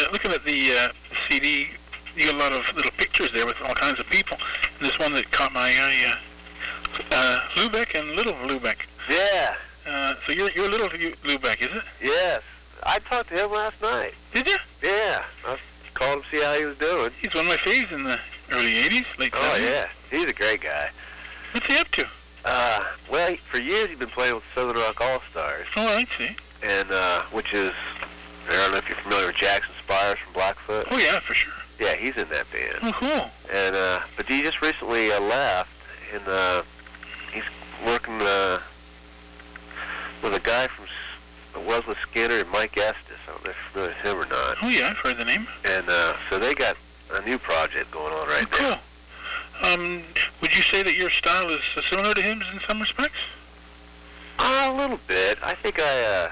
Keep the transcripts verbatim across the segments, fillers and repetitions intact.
looking at the uh, C D, you got a lot of little pictures there with all kinds of people. And this one that caught my eye, uh, uh, Lubeck and Little Lubeck. Yeah. Uh, so you're you're Little Lubeck, is it? Yes. I talked to him last night. Did you? Yeah. I called him to see how he was doing. He's one of my faves in the early eighties, late Oh, seventies. yeah. He's a great guy. What's he up to? Uh, well, he, for years he's been playing with Southern Rock All-Stars. Oh, I see. And, uh, which is, I don't know if you're familiar with Jackson Spires from Blackfoot. Oh, yeah, for sure. Yeah, he's in that band. Oh, cool. And, uh, but he just recently uh, left, and, uh, he's working, uh, with a guy from S- Wesley Skinner and Mike Estes. I don't know if you're familiar with him or not. Oh, yeah, I've heard the name. And, uh, so they got a new project going on right Oh, cool. now. Um, would you say that your style is uh, similar to his in some respects? Uh, a little bit. I think I, uh,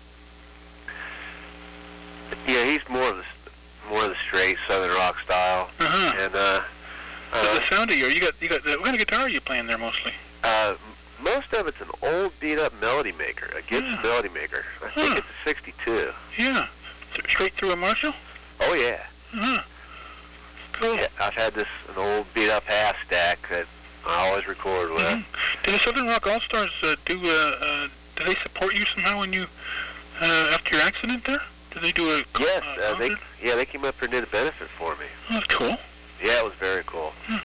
yeah, he's more of the, more of the straight Southern rock style. Uh-huh. And, uh, So uh, the sound of you, you got, you got, what kind of guitar are you playing there mostly? uh, most of it's an old beat-up Melody Maker, a Gibson Yeah. Melody Maker. I think Huh. it's a sixty-two. Yeah. Th- Straight through a Marshall? Oh, yeah. Uh-huh. Cool. Yeah, I've had this, an old beat-up half stack that I always record with. Mm-hmm. Do the Southern Rock All-Stars uh, do, uh, uh, do they support you somehow when you, uh, after your accident there? Do they do a co- Yes, uh, uh, they, concert? yeah, they came up here and did a benefit for me. Oh, that's cool. Yeah, it was very cool. Hmm.